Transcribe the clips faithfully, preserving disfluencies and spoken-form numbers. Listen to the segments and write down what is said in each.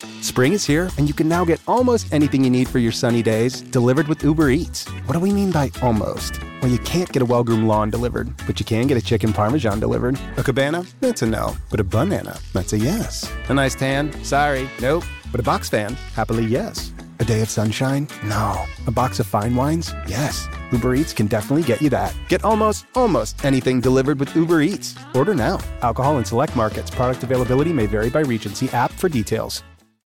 Spring is here, and you can now get almost anything you need for your sunny days delivered with Uber Eats. What do we mean by almost? Well, you can't get a well-groomed lawn delivered, but you can get a chicken parmesan delivered. A cabana? That's a no. But a banana? That's a yes. A nice tan? Sorry, nope. But a box fan? Happily, yes. A day of sunshine? No. A box of fine wines? Yes. Uber Eats can definitely get you that. Get almost, almost anything delivered with Uber Eats. Order now. Alcohol in select markets. Product availability may vary by region. See app for details.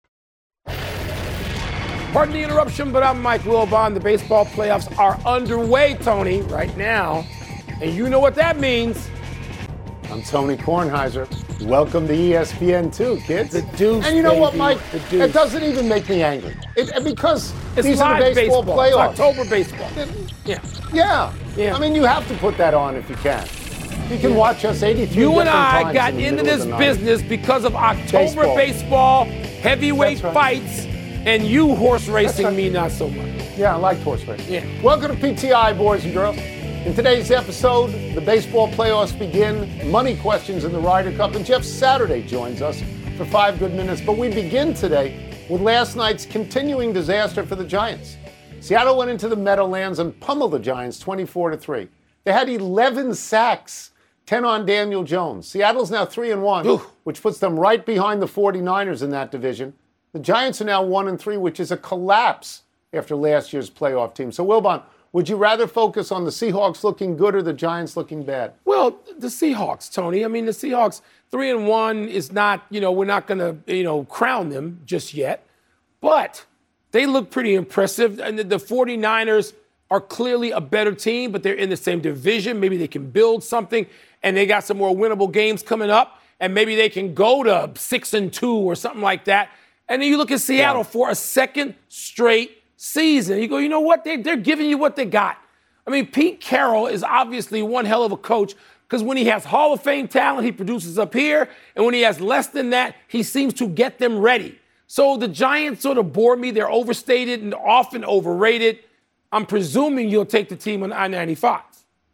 Pardon the interruption, but I'm Mike Wilbon. The baseball playoffs are underway, Tony, right now. And you know what that means. I'm Tony Kornheiser. Welcome to E S P N two, kids. The deuce, And you know baby. what, Mike? The deuce. It doesn't even make me angry. It, because It's these are the live baseball, baseball. playoffs. It's October baseball. Yeah. Yeah. Yeah. I mean, you have to put that on if you can. You can watch us eighty-three You and different I times got in the into middle of this the night. business because of October Baseball. baseball, heavyweight That's right. fights, and you horse racing right. me not so much. Yeah, I like horse racing. Yeah. Welcome to P T I, boys and girls. In today's episode, the baseball playoffs begin, money questions in the Ryder Cup, and Jeff Saturday joins us for five good minutes. But we begin today with last night's continuing disaster for the Giants. Seattle went into the Meadowlands and pummeled the Giants twenty-four to three. They had eleven sacks, ten on Daniel Jones. Seattle's now three and one, Ooh. which puts them right behind the 49ers in that division. The Giants are now one and three, which is a collapse after last year's playoff team. So, Wilbon, would you rather focus on the Seahawks looking good or the Giants looking bad? Well, the Seahawks, Tony. I mean, the Seahawks, three and one is not, you know, we're not going to, you know, crown them just yet. But they look pretty impressive. And the, the 49ers are clearly a better team, but they're in the same division. Maybe they can build something, and they got some more winnable games coming up, and maybe they can go to six and two or something like that. And then you look at Seattle Yeah. for a second straight season. You go, you know what? They, they're giving you what they got. I mean, Pete Carroll is obviously one hell of a coach because when he has Hall of Fame talent, he produces up here. And when he has less than that, he seems to get them ready. So the Giants sort of bore me. They're overstated and often overrated. I'm presuming you'll take the team on I ninety-five.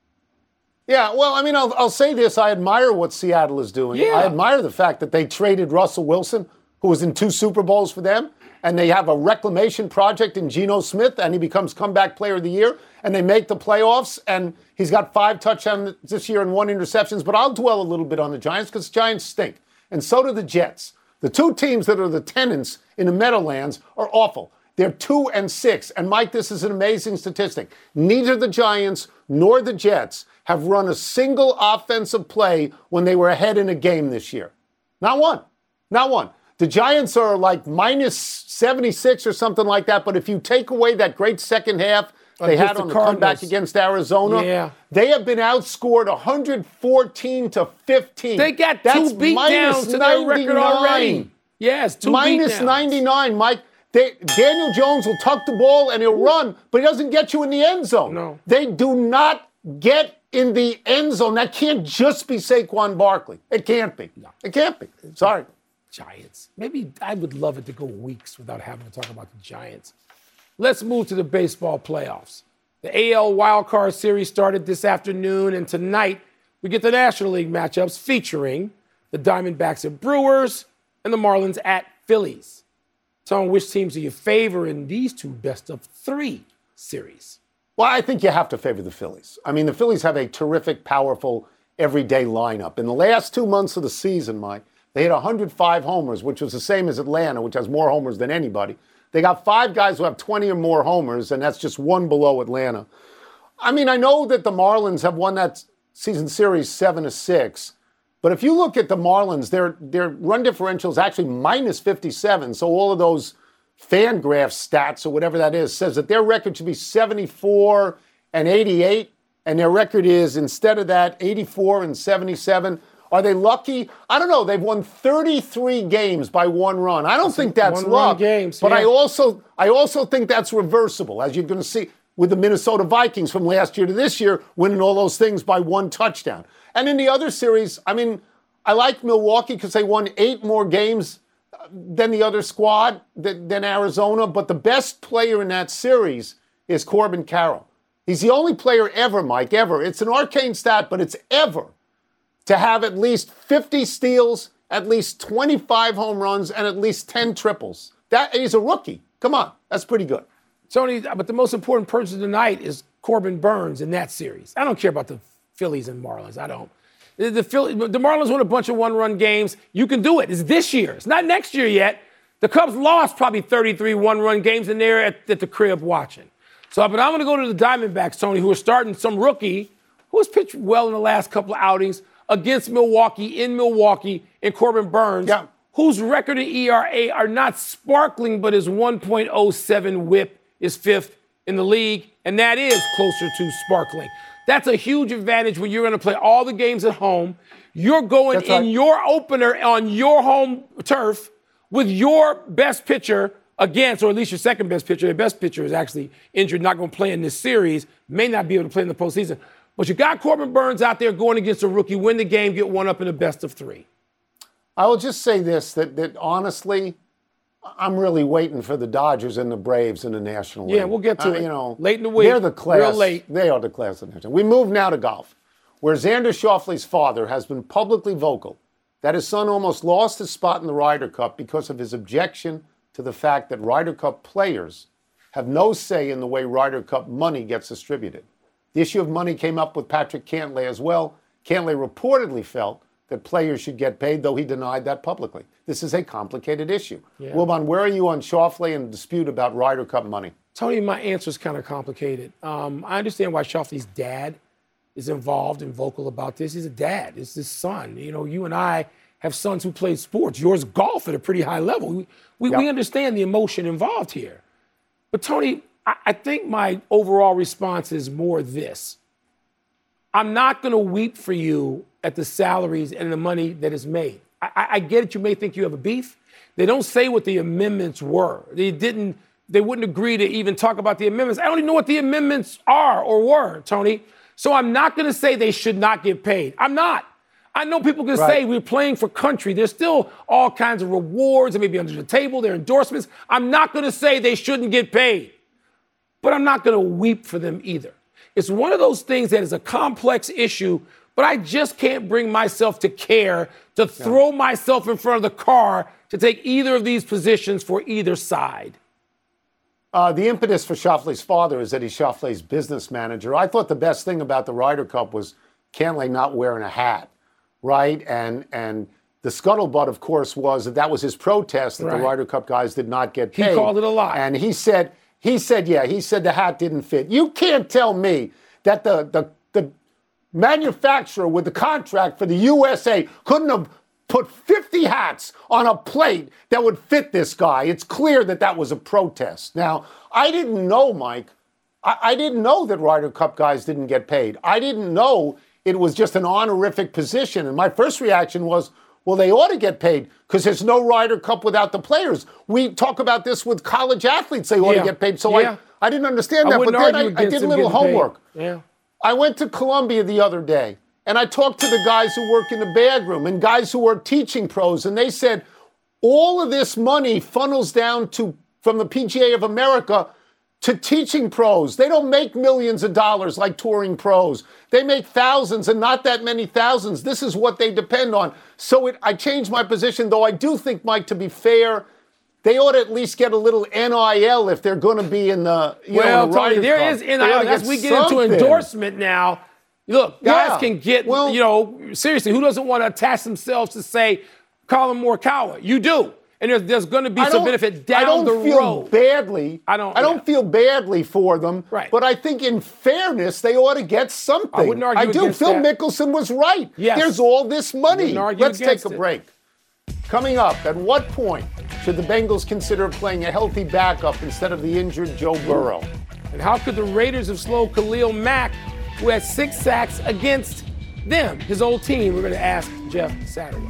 Yeah, well, I mean, I'll, I'll say this. I admire what Seattle is doing. Yeah. I admire the fact that they traded Russell Wilson, who was in two Super Bowls for them, and they have a reclamation project in Geno Smith, and he becomes comeback player of the year, and they make the playoffs, and he's got five touchdowns this year and one interceptions. But I'll dwell a little bit on the Giants because the Giants stink, and so do the Jets. The two teams that are the tenants in the Meadowlands are awful. They're two and six, and Mike, this is an amazing statistic. Neither the Giants nor the Jets have run a single offensive play when they were ahead in a game this year. Not one. Not one. The Giants are like minus seventy-six or something like that, but if you take away that great second half they Against had the on the Cardinals. comeback against Arizona, Yeah. they have been outscored one fourteen to fifteen. They got That's two beatdowns minus to their record already. ninety-nine. Yes, two Minus beatdowns. ninety-nine, Mike. They, Daniel Jones will tuck the ball and he'll run, but he doesn't get you in the end zone. No. They do not get in the end zone. That can't just be Saquon Barkley. It can't be. No. It can't be. Sorry. Giants. Maybe I would love it to go weeks without having to talk about the Giants. Let's move to the baseball playoffs. The A L wildcard series started this afternoon, and tonight we get the National League matchups featuring the Diamondbacks at Brewers and the Marlins at Phillies. Tell me, which teams do you favor in these two best of three series? Well, I think you have to favor the Phillies. I mean, the Phillies have a terrific, powerful, everyday lineup. In the last two months of the season, Mike, they hit one hundred five homers, which was the same as Atlanta, which has more homers than anybody. They got five guys who have twenty or more homers, and that's just one below Atlanta. I mean, I know that the Marlins have won that season series seven to six, but if you look at the Marlins, their their run differential is actually minus fifty-seven. So all of those Fangraph stats or whatever that is says that their record should be seventy-four and eighty-eight, and their record is, instead of that, eighty-four and seventy-seven. Are they lucky? I don't know. They've won thirty-three games by one run. I don't think that's one-run luck. games, but yeah. I also I also think that's reversible, as you're going to see with the Minnesota Vikings from last year to this year, winning all those things by one touchdown. And in the other series, I mean, I like Milwaukee because they won eight more games than the other squad, than, than Arizona. But the best player in that series is Corbin Carroll. He's the only player ever, Mike, ever. It's an arcane stat, but it's ever to have at least fifty steals at least twenty-five home runs and at least ten triples. That he's a rookie. Come on, that's pretty good. Tony, but the most important person tonight is Corbin Burnes in that series. I don't care about the Phillies and Marlins. I don't. The, the, Philly, the Marlins won a bunch of one-run games. You can do it. It's this year. It's not next year yet. The Cubs lost probably thirty-three one-run games, and they're at, at the crib watching. So, but I'm going to go to the Diamondbacks, Tony, who are starting some rookie who has pitched well in the last couple of outings against Milwaukee, in Milwaukee, and Corbin Burnes, yeah. whose record and E R A are not sparkling, but his one point oh seven whip is fifth in the league, and that is closer to sparkling. That's a huge advantage when you're going to play all the games at home. You're going That's in right. your opener on your home turf with your best pitcher against, or at least your second best pitcher. The best pitcher is actually injured, not going to play in this series, may not be able to play in the postseason. But you got Corbin Burnes out there going against a rookie, win the game, get one up in a best of three. I will just say this, that, that honestly, I'm really waiting for the Dodgers and the Braves in the National League. Yeah, we'll get to uh, it. You know, late in the week. They're the class. Real late. They are the class of the nation. We move now to golf, where Xander Schauffele's father has been publicly vocal that his son almost lost his spot in the Ryder Cup because of his objection to the fact that Ryder Cup players have no say in the way Ryder Cup money gets distributed. The issue of money came up with Patrick Cantlay as well. Cantlay reportedly felt that players should get paid, though he denied that publicly. This is a complicated issue. Yeah. Wilbon, where are you on Schauffele and the dispute about Ryder Cup money? Tony, my answer is kind of complicated. Um, I understand why Schauffele's dad is involved and vocal about this. He's a dad. It's his son. You know, you and I have sons who play sports. Yours golf at a pretty high level. We, we, yep. we understand the emotion involved here. But, Tony, I, I think my overall response is more this. I'm not going to weep for you at the salaries and the money that is made. I, I get it. You may think you have a beef. They don't say what the amendments were. They didn't. They wouldn't agree to even talk about the amendments. I don't even know what the amendments are or were, Tony. So I'm not going to say they should not get paid. I'm not. I know people can right. say we're playing for country. There's still all kinds of rewards and maybe under the table, their endorsements. I'm not going to say they shouldn't get paid. But I'm not going to weep for them either. It's one of those things that is a complex issue, but I just can't bring myself to care to throw yeah. myself in front of the car to take either of these positions for either side. Uh, the impetus for Schauffele's father is that he's Schauffele's business manager. I thought the best thing about the Ryder Cup was Cantlay not wearing a hat, right? And and the scuttlebutt, of course, was that that was his protest that right. the Ryder Cup guys did not get paid. He called it a lie. And he said, he said, yeah, he said the hat didn't fit. You can't tell me that the the the manufacturer with the contract for the U S A couldn't have put fifty hats on a plate that would fit this guy. It's clear that that was a protest. Now, I didn't know, Mike. I, I didn't know that Ryder Cup guys didn't get paid. I didn't know it was just an honorific position. And my first reaction was, well, they ought to get paid because there's no Ryder Cup without the players. We talk about this with college athletes. They ought yeah. to get paid. So yeah. I, I didn't understand I that. But then I, I did a little homework. Yeah. I went to Columbia the other day. And I talked to the guys who work in the bag room and guys who are teaching pros, and they said all of this money funnels down to from the P G A of America to teaching pros. They don't make millions of dollars like touring pros. They make thousands and not that many thousands. This is what they depend on. So it, I changed my position, though I do think, Mike, to be fair, they ought to at least get a little N I L if they're going to be in the, you well, know, the Tony, Ryder there Cup. is N I L. As we get something. into endorsement now, look, guys yeah. can get, well, you know, seriously, who doesn't want to attach themselves to, say, Colin Morikawa? You do. And there's, there's going to be some benefit down I don't the feel road. badly. I don't I don't yeah. feel badly for them. Right. But I think in fairness, they ought to get something. I wouldn't argue I do. against Phil that. Mickelson was right. Yes. There's all this money. Let's take a it. break. Coming up, at what point should the Bengals consider playing a healthy backup instead of the injured Joe Burrow? And how could the Raiders have slowed Khalil Mack, who had six sacks against them, his old team? We're going to ask Jeff Saturday.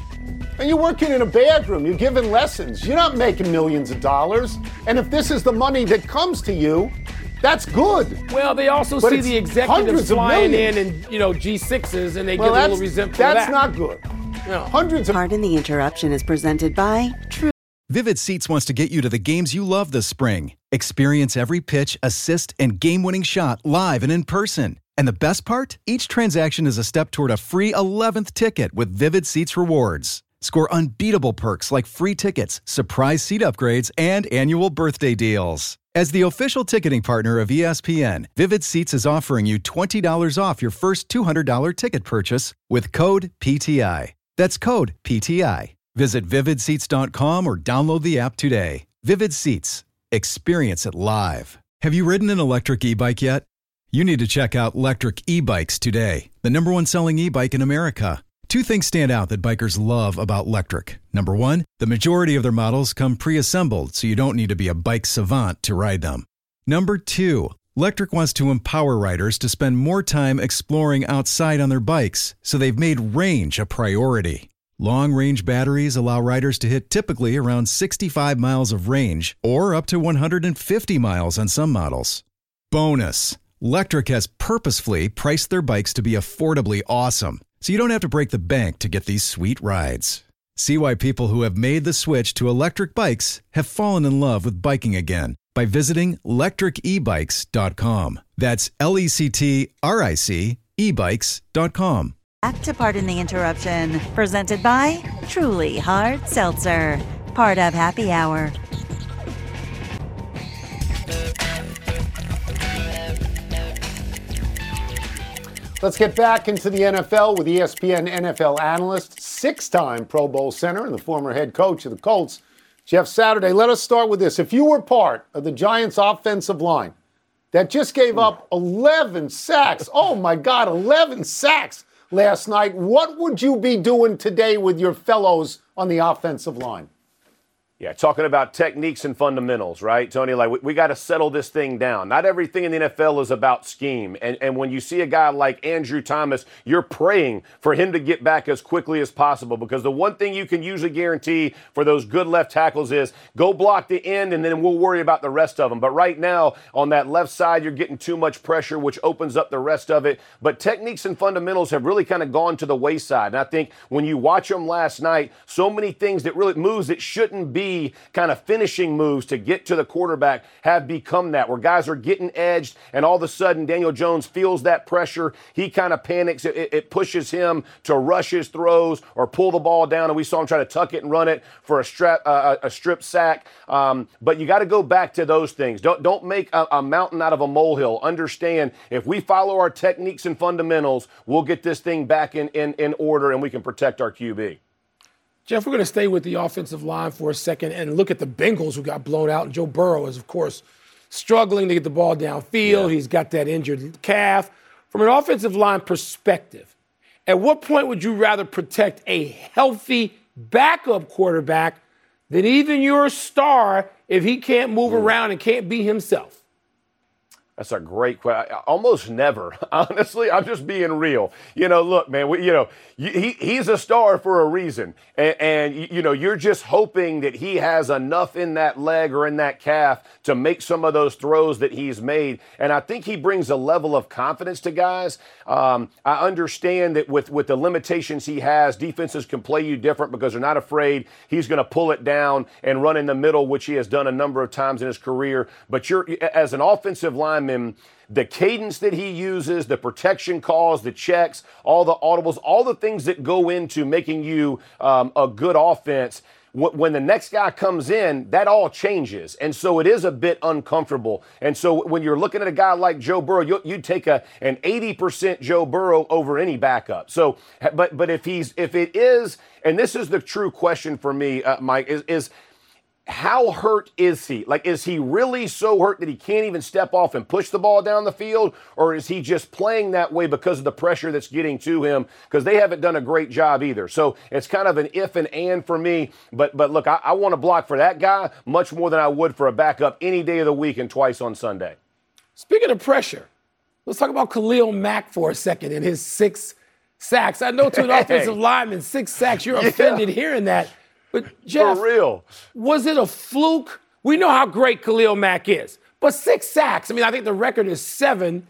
And you're working in a bag room. You're giving lessons. You're not making millions of dollars. And if this is the money that comes to you, that's good. Well, they also but see the executives flying in and, you know, G sixes, and they well, get a little resentful of That's that. not good. No. Hundreds of... Pardon the interruption is presented by True. Vivid Seats wants to get you to the games you love this spring. Experience every pitch, assist, and game-winning shot live and in person. And the best part? Each transaction is a step toward a free eleventh ticket with Vivid Seats rewards. Score unbeatable perks like free tickets, surprise seat upgrades, and annual birthday deals. As the official ticketing partner of E S P N, Vivid Seats is offering you twenty dollars off your first two hundred dollars ticket purchase with code P T I. That's code P T I. Visit vivid seats dot com or download the app today. Vivid Seats. Experience it live. Have you ridden an electric e-bike yet? You need to check out Lectric E-Bikes today, the number one selling e-bike in America. Two things stand out that bikers love about Lectric. Number one, the majority of their models come pre-assembled, so you don't need to be a bike savant to ride them. Number two, Lectric wants to empower riders to spend more time exploring outside on their bikes, so they've made range a priority. Long-range batteries allow riders to hit typically around sixty-five miles of range, or up to one hundred fifty miles on some models. Bonus, Lectric has purposefully priced their bikes to be affordably awesome, so you don't have to break the bank to get these sweet rides. See why people who have made the switch to electric bikes have fallen in love with biking again by visiting lectric e bikes dot com. That's L E C T R I C e bikes dot com. Back to Pardon the Interruption, presented by Truly Hard Seltzer, part of Happy Hour. Let's get back into the N F L with E S P N N F L analyst, six-time Pro Bowl center, and the former head coach of the Colts, Jeff Saturday. Let us start with this. If you were part of the Giants' offensive line that just gave up eleven sacks, oh my God, eleven sacks last night, what would you be doing today with your fellows on the offensive line? Yeah, talking about techniques and fundamentals, right, Tony? Like, we, we got to settle this thing down. Not everything in the N F L is about scheme. And, and when you see a guy like Andrew Thomas, you're praying for him to get back as quickly as possible, because the one thing you can usually guarantee for those good left tackles is go block the end and then we'll worry about the rest of them. But right now, on that left side, you're getting too much pressure, which opens up the rest of it. But techniques and fundamentals have really kind of gone to the wayside. And I think when you watch them last night, so many things that really moves that shouldn't be kind of finishing moves to get to the quarterback have become that, where guys are getting edged and all of a sudden Daniel Jones feels that pressure. He kind of panics. It, it pushes him to rush his throws or pull the ball down, and we saw him try to tuck it and run it for a strap, uh, a strip sack. Um, but you got to go back to those things. Don't, don't make a, a mountain out of a molehill. Understand, if we follow our techniques and fundamentals, we'll get this thing back in, in, in order and we can protect our Q B. Jeff, we're going to stay with the offensive line for a second and look at the Bengals, who got blown out. And Joe Burrow is, of course, struggling to get the ball downfield. Yeah. He's got that injured calf. From an offensive line perspective, at what point would you rather protect a healthy backup quarterback than even your star if he can't move mm. around and can't be himself? That's a great question. Almost never. Honestly, I'm just being real. You know, look, man, we, you know, he, he's a star for a reason. And, and, you know, you're just hoping that he has enough in that leg or in that calf to make some of those throws that he's made. And I think he brings a level of confidence to guys. Um, I understand that with, with the limitations he has, defenses can play you different because they're not afraid he's going to pull it down and run in the middle, which he has done a number of times in his career. But you're, as an offensive lineman, the cadence that he uses, the protection calls, the checks, all the audibles, all the things that go into making you um, a good offense, when the next guy comes in, that all changes. And so it is a bit uncomfortable. And so when you're looking at a guy like Joe Burrow, you, you'd take a, an eighty percent Joe Burrow over any backup. So, but but if he's if it is, and this is the true question for me, uh, Mike, is is how hurt is he? Like, is he really so hurt that he can't even step off and push the ball down the field? Or is he just playing that way because of the pressure that's getting to him? Because they haven't done a great job either. So it's kind of an if and and for me. But but look, I, I want to block for that guy much more than I would for a backup any day of the week and twice on Sunday. Speaking of pressure, let's talk about Khalil Mack for a second and his six sacks. I know to an hey. offensive lineman, six sacks, you're yeah. offended hearing that. But Jeff, for real, was it a fluke? We know how great Khalil Mack is, but six sacks. I mean, I think the record is seven.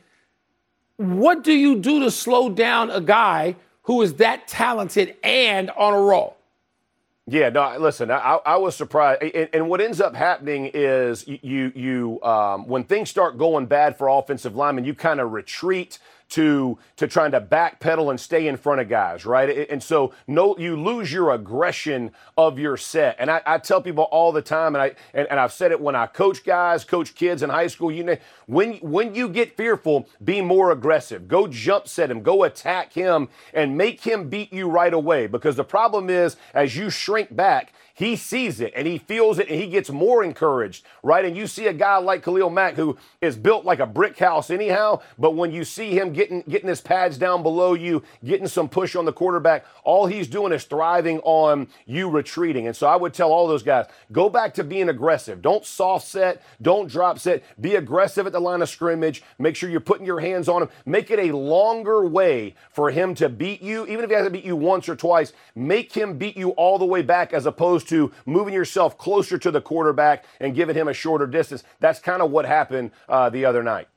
What do you do to slow down a guy who is that talented and on a roll? Yeah, no, listen, I, I was surprised. And, and what ends up happening is you, you, um, when things start going bad for offensive linemen, you kind of retreat to to trying to backpedal and stay in front of guys, right? And so no, you lose your aggression of your set. And I, I tell people all the time, and I and, and I've said it when I coach guys, coach kids in high school, you know, when when you get fearful, be more aggressive. Go jump set him, go attack him, and make him beat you right away. Because the problem is, as you shrink back, he sees it and he feels it and he gets more encouraged, right? And you see a guy like Khalil Mack who is built like a brick house anyhow, but when you see him getting getting his pads down below you, getting some push on the quarterback, all he's doing is thriving on you retreating. And so I would tell all those guys, go back to being aggressive. Don't soft set, don't drop set. Be aggressive at the line of scrimmage. Make sure you're putting your hands on him. Make it a longer way for him to beat you. Even if he has to beat you once or twice, make him beat you all the way back as opposed to moving yourself closer to the quarterback and giving him a shorter distance. That's kind of what happened uh, the other night.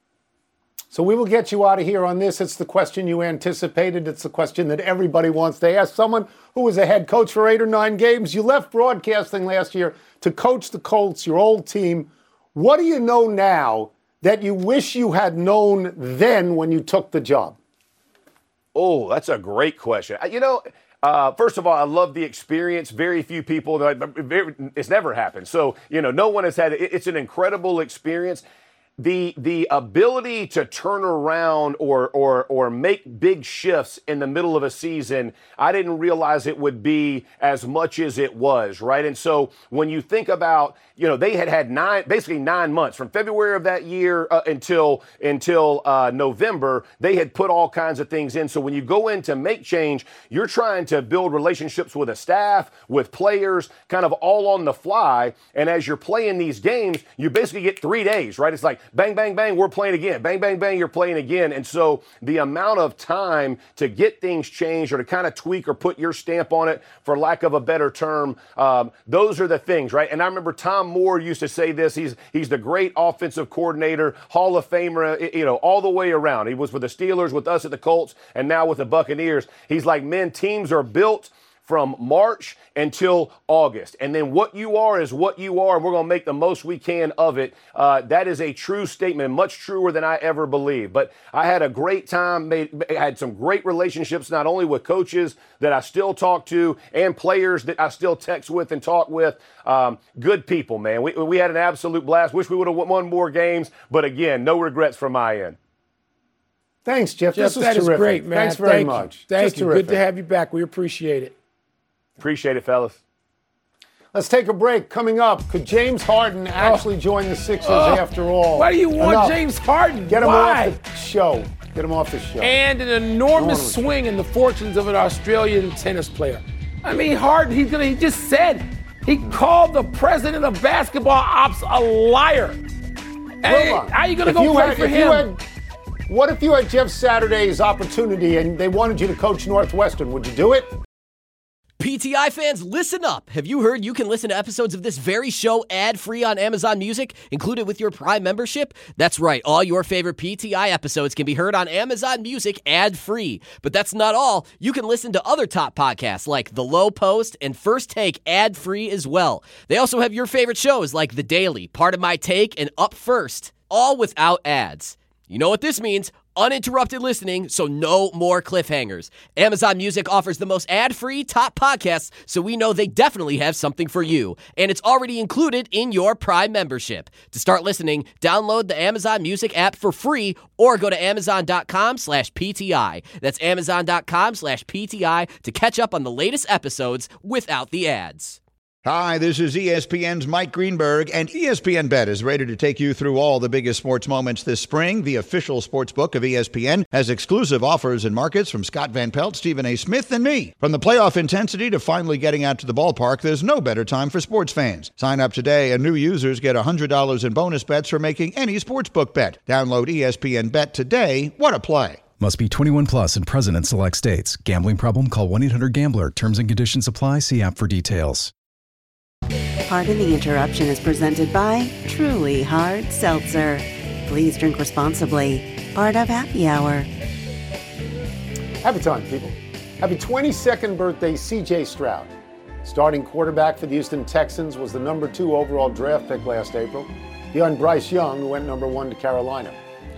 So we will get you out of here on this. It's the question you anticipated. It's the question that everybody wants to ask. Someone who was a head coach for eight or nine games. You left broadcasting last year to coach the Colts, your old team. What do you know now that you wish you had known then when you took the job? Oh, that's a great question. You know, Uh, first of all, I love the experience. Very few people, it's never happened. So, you know, no one has had it. It's an incredible experience. The the ability to turn around or or or make big shifts in the middle of a season, I didn't realize it would be as much as it was, right? And so when you think about, you know, they had had nine, basically nine months from February of that year uh, until until uh, November, they had put all kinds of things in. So when you go in to make change, you're trying to build relationships with a staff, with players, kind of all on the fly. And as you're playing these games, you basically get three days, right? It's like, bang, bang, bang, we're playing again. Bang, bang, bang, you're playing again. And so the amount of time to get things changed or to kind of tweak or put your stamp on it, for lack of a better term, um, those are the things, right? And I remember Tom Moore used to say this. He's he's the great offensive coordinator, Hall of Famer, you know, all the way around. He was with the Steelers, with us at the Colts, and now with the Buccaneers. He's like, men, teams are built from March until August. And then what you are is what you are, and we're going to make the most we can of it. Uh, that is a true statement, much truer than I ever believed. But I had a great time, made, had some great relationships, not only with coaches that I still talk to and players that I still text with and talk with. Um, good people, man. We, we had an absolute blast. Wish we would have won more games. But again, no regrets from my end. Thanks, Jeff. Jeff, this was that terrific. is great, man. Thanks very Thank much. You. Thank Just you. terrific. Good to have you back. We appreciate it. Appreciate it, fellas. Let's take a break. Coming up, could James Harden actually oh. join the Sixers oh. after all? Why do you want Enough. James Harden? Get him Why? off the show. Get him off the show. And an enormous swing in the fortunes of an Australian tennis player. I mean, Harden, he's gonna. He just said he called the president of basketball ops a liar. Hey, how are you gonna if go you play had, for if him? You had, what if you had Jeff Saturday's opportunity and they wanted you to coach Northwestern? Would you do it? P T I fans, listen up. Have you heard you can listen to episodes of this very show ad-free on Amazon Music, included with your Prime membership? That's right. All your favorite P T I episodes can be heard on Amazon Music ad-free. But that's not all. You can listen to other top podcasts like The Low Post and First Take ad-free as well. They also have your favorite shows like The Daily, Part of My Take, and Up First, all without ads. You know what this means? Uninterrupted listening, so no more cliffhangers. Amazon Music offers the most ad-free top podcasts, so we know they definitely have something for you. And it's already included in your Prime membership. To start listening, download the Amazon Music app for free or go to amazon.com slash PTI. That's amazon.com slash PTI to catch up on the latest episodes without the ads. Hi, this is E S P N's Mike Greenberg, and E S P N Bet is ready to take you through all the biggest sports moments this spring. The official sports book of E S P N has exclusive offers and markets from Scott Van Pelt, Stephen A. Smith, and me. From the playoff intensity to finally getting out to the ballpark, there's no better time for sports fans. Sign up today, and new users get one hundred dollars in bonus bets for making any sportsbook bet. Download E S P N Bet today. What a play. Must be twenty-one plus and present in select states. Gambling problem? Call one eight hundred gambler. Terms and conditions apply. See app for details. Pardon the Interruption is presented by Truly Hard Seltzer. Please drink responsibly. Part of Happy Hour. Happy time, people. Happy twenty-second birthday, C J Stroud. Starting quarterback for the Houston Texans, was the number two overall draft pick last April. Behind Bryce Young, who went number one to Carolina.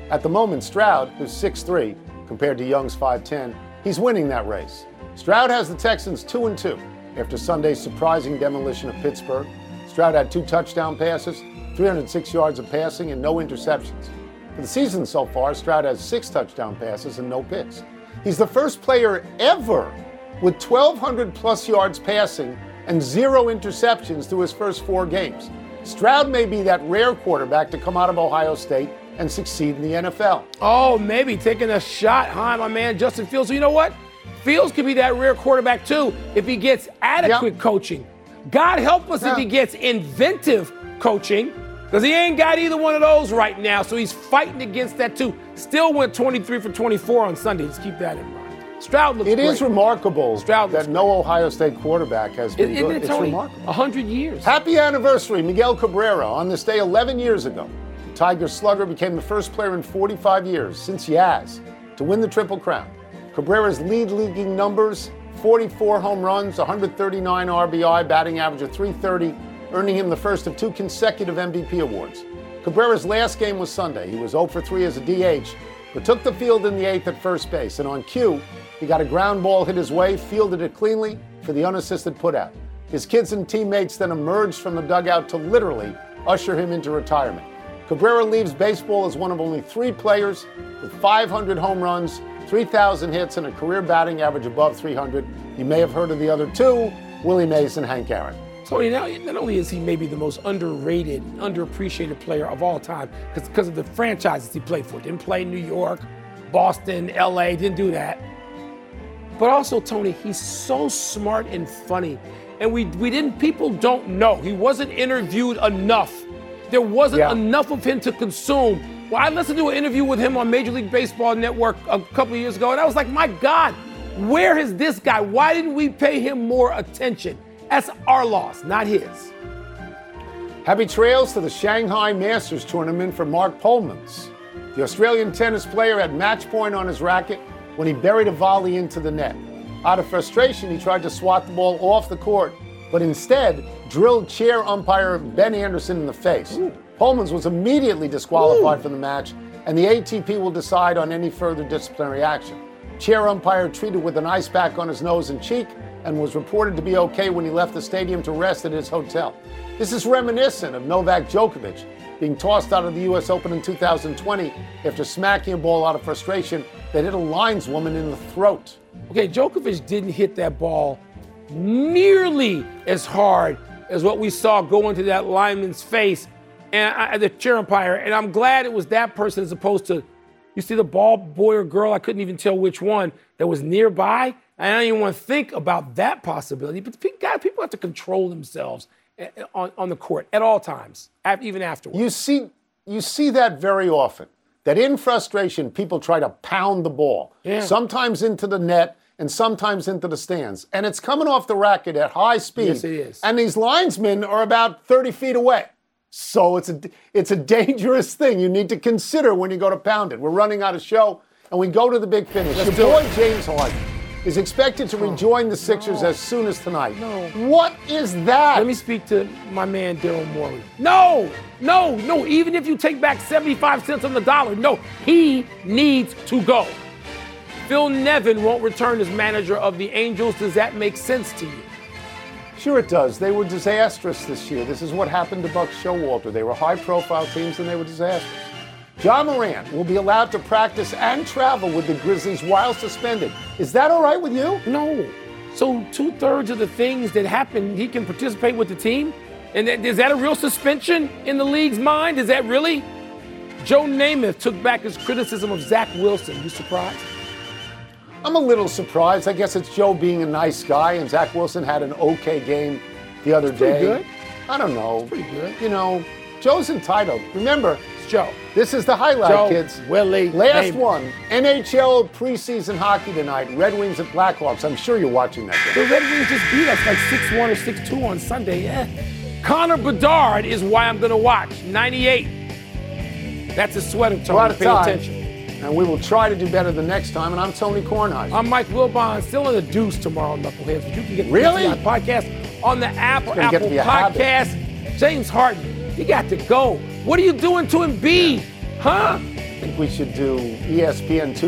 At the moment, Stroud, who's six three compared to Young's five ten, he's winning that race. Stroud has the Texans two and two after Sunday's surprising demolition of Pittsburgh. Stroud had two touchdown passes, three hundred six yards of passing, and no interceptions. For the season so far, Stroud has six touchdown passes and no picks. He's the first player ever with twelve hundred plus yards passing and zero interceptions through his first four games. Stroud may be that rare quarterback to come out of Ohio State and succeed in the N F L. Oh, maybe taking a shot, huh, my man Justin Fields. So you know what? Fields could be that rare quarterback too if he gets adequate yep. coaching. God help us yeah. if he gets inventive coaching, because he ain't got either one of those right now. So he's fighting against that too. Still went twenty-three for twenty-four on Sunday. Just keep that in mind. Stroud looks It great. is remarkable Stroud that no Ohio State quarterback has been it, good. It, it's Tony, remarkable. one hundred years. Happy anniversary, Miguel Cabrera. On this day eleven years ago, the Tiger slugger became the first player in forty-five years, since Yaz, to win the Triple Crown. Cabrera's lead-leaguing numbers, forty-four home runs, one hundred thirty-nine R B I, batting average of three thirty, earning him the first of two consecutive M V P awards. Cabrera's last game was Sunday. He was zero for three as a D H, but took the field in the eighth at first base. And on cue, he got a ground ball hit his way, fielded it cleanly for the unassisted putout. His kids and teammates then emerged from the dugout to literally usher him into retirement. Cabrera leaves baseball as one of only three players with five hundred home runs, three thousand hits, and a career batting average above three hundred. You may have heard of the other two, Willie Mays and Hank Aaron. So now, not only is he maybe the most underrated, underappreciated player of all time, because of the franchises he played for. Didn't play in New York, Boston, L A, didn't do that. But also, Tony, he's so smart and funny. And we we didn't, people don't know. He wasn't interviewed enough. There wasn't yeah. enough of him to consume. Well, I listened to an interview with him on Major League Baseball Network a couple of years ago, and I was like, my God, where is this guy? Why didn't we pay him more attention? That's our loss, not his. Happy trails to the Shanghai Masters tournament for Mark Polmans. The Australian tennis player had match point on his racket when he buried a volley into the net. Out of frustration, he tried to swat the ball off the court, but instead drilled chair umpire Ben Anderson in the face. Ooh. Polmans was immediately disqualified Ooh. from the match, and the A T P will decide on any further disciplinary action. Chair umpire treated with an ice pack on his nose and cheek and was reported to be okay when he left the stadium to rest at his hotel. This is reminiscent of Novak Djokovic being tossed out of the U S Open in two thousand twenty after smacking a ball out of frustration that hit a lineswoman in the throat. Okay, Djokovic didn't hit that ball nearly as hard as what we saw go into that lineman's face and I, the chair umpire, and I'm glad it was that person as opposed to, you see the ball boy or girl, I couldn't even tell which one, that was nearby. I don't even want to think about that possibility. But God, people have to control themselves on, on the court at all times, even afterwards. You see, you see that very often, that in frustration, people try to pound the ball, yeah. sometimes into the net and sometimes into the stands. And it's coming off the racket at high speed. Yes, it is. And these linesmen are about thirty feet away. So it's a, it's a dangerous thing you need to consider when you go to pound it. We're running out of show, and we go to the big finish. Let's Your boy it. James Harden is expected to rejoin the Sixers no. as soon as tonight. No. What is that? Let me speak to my man Daryl Morey. No, no, no. Even if you take back seventy-five cents on the dollar, no, he needs to go. Phil Nevin won't return as manager of the Angels. Does that make sense to you? Sure it does. They were disastrous this year. This is what happened to Buck Showalter. They were high-profile teams, and they were disastrous. John Morant will be allowed to practice and travel with the Grizzlies while suspended. Is that all right with you? No. So two-thirds of the things that happen, he can participate with the team? And that, is that a real suspension in the league's mind? Is that really? Joe Namath took back his criticism of Zach Wilson. You surprised? I'm a little surprised. I guess it's Joe being a nice guy, and Zach Wilson had an okay game the other it's day. Pretty good. I don't know. It's pretty good. You know, Joe's entitled. Remember, it's Joe. This is the highlight, Joe, kids. Willie, Last Namath. one, N H L preseason hockey tonight. Red Wings at Blackhawks. I'm sure you're watching that game. The Red Wings just beat us like six one or six two on Sunday. Yeah. Connor Bedard is why I'm going to watch. ninety-eight. That's a sweater, Tony. We're out of Pay time. attention. And we will try to do better the next time. And I'm Tony Kornheiser. I'm Mike Wilbon, still in the deuce tomorrow, Knuckleheads. But you can get the really? P T I podcast on the Apple, Apple get Podcast. James Harden, you got to go. What are you doing to Embiid? Huh? think we should do E S P N two